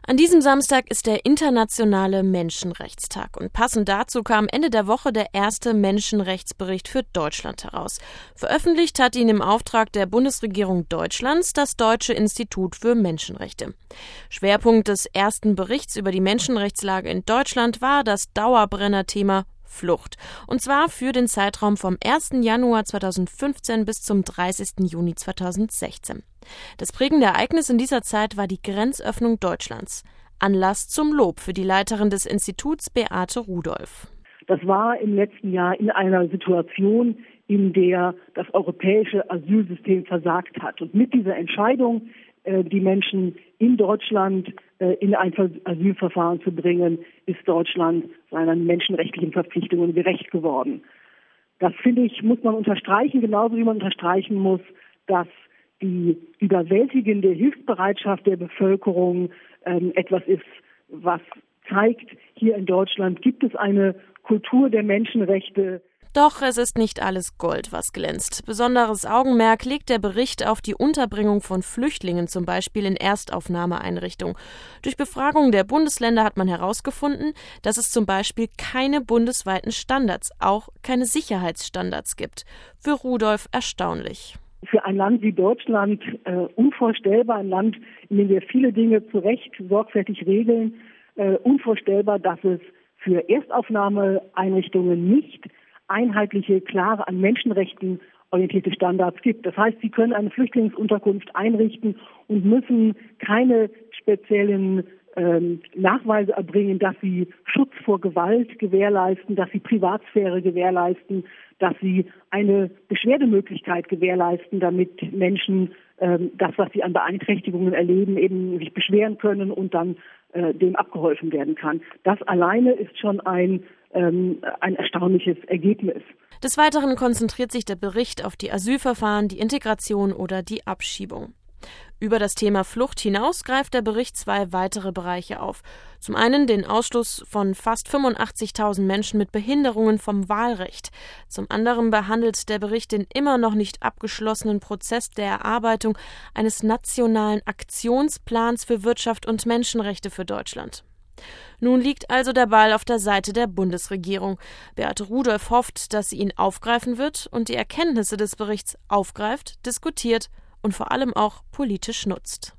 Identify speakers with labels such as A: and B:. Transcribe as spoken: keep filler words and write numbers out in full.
A: An diesem Samstag ist der Internationale Menschenrechtstag und passend dazu kam Ende der Woche der erste Menschenrechtsbericht für Deutschland heraus. Veröffentlicht hat ihn im Auftrag der Bundesregierung Deutschlands das Deutsche Institut für Menschenrechte. Schwerpunkt des ersten Berichts über die Menschenrechtslage in Deutschland war das Dauerbrenner-Thema Flucht. Und zwar für den Zeitraum vom ersten Januar zweitausendfünfzehn bis zum dreißigsten Juni zweitausendsechzehn. Das prägende Ereignis in dieser Zeit war die Grenzöffnung Deutschlands. Anlass zum Lob für die Leiterin des Instituts, Beate Rudolph.
B: Das war im letzten Jahr in einer Situation, in der das europäische Asylsystem versagt hat. Und mit dieser Entscheidung, die Menschen in Deutschland in ein Asylverfahren zu bringen, ist Deutschland seinen menschenrechtlichen Verpflichtungen gerecht geworden. Das, finde ich, muss man unterstreichen, genauso wie man unterstreichen muss, dass die überwältigende Hilfsbereitschaft der Bevölkerung ähm, etwas ist, was zeigt, hier in Deutschland gibt es eine Kultur der Menschenrechte.
A: Doch es ist nicht alles Gold, was glänzt. Besonderes Augenmerk legt der Bericht auf die Unterbringung von Flüchtlingen, zum Beispiel in Erstaufnahmeeinrichtungen. Durch Befragung der Bundesländer hat man herausgefunden, dass es zum Beispiel keine bundesweiten Standards, auch keine Sicherheitsstandards gibt. Für Rudolph erstaunlich.
B: Für ein Land wie Deutschland äh, unvorstellbar, ein Land, in dem wir viele Dinge zu Recht sorgfältig regeln, äh, unvorstellbar, dass es für Erstaufnahmeeinrichtungen nicht einheitliche, klare, an Menschenrechten orientierte Standards gibt. Das heißt, sie können eine Flüchtlingsunterkunft einrichten und müssen keine speziellen ähm, Nachweise erbringen, dass sie Schutz vor Gewalt gewährleisten, dass sie Privatsphäre gewährleisten, dass sie eine Beschwerdemöglichkeit gewährleisten, damit Menschen ähm, das, was sie an Beeinträchtigungen erleben, eben sich beschweren können und dann äh, dem abgeholfen werden kann. Das alleine ist schon ein ein erstaunliches Ergebnis.
A: Des Weiteren konzentriert sich der Bericht auf die Asylverfahren, die Integration oder die Abschiebung. Über das Thema Flucht hinaus greift der Bericht zwei weitere Bereiche auf. Zum einen den Ausschluss von fast fünfundachtzigtausend Menschen mit Behinderungen vom Wahlrecht. Zum anderen behandelt der Bericht den immer noch nicht abgeschlossenen Prozess der Erarbeitung eines nationalen Aktionsplans für Wirtschaft und Menschenrechte für Deutschland. Nun liegt also der Ball auf der Seite der Bundesregierung. Beate Rudolph hofft, dass sie ihn aufgreifen wird und die Erkenntnisse des Berichts aufgreift, diskutiert und vor allem auch politisch nutzt.